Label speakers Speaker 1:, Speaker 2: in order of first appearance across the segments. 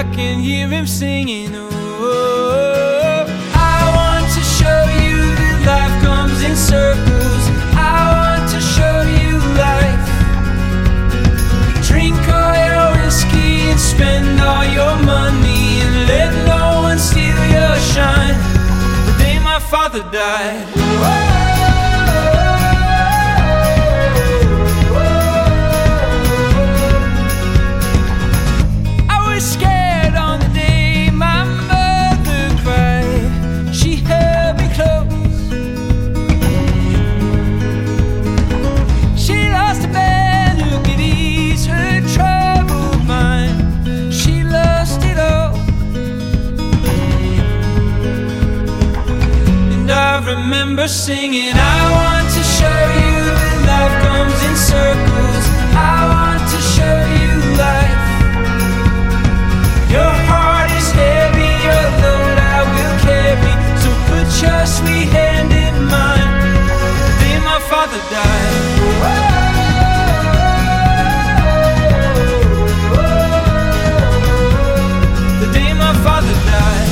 Speaker 1: can hear him singing. Oh, I want to show you that life comes in circles. I want to show you life. Drink all your whiskey and spend all your money, and let no one steal your shine. The day my father died. Remember singing, I want to show you that life comes in circles. I want to show you life. Your heart is heavy, your load I will carry. So put your sweet hand in mine. The day my father died. The day my father died.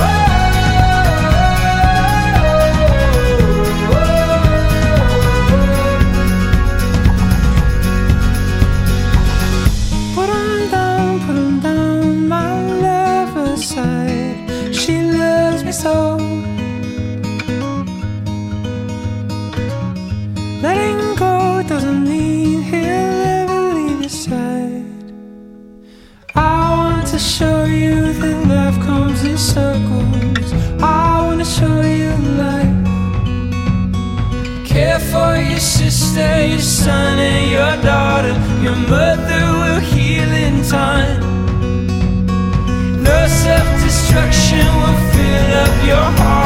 Speaker 1: So letting go doesn't mean he'll ever leave your side. I want to show you that life comes in circles. I want to show you life. Care for your sister, your son and your daughter. Your mother will heal in time. No self-destruction will fill up your heart.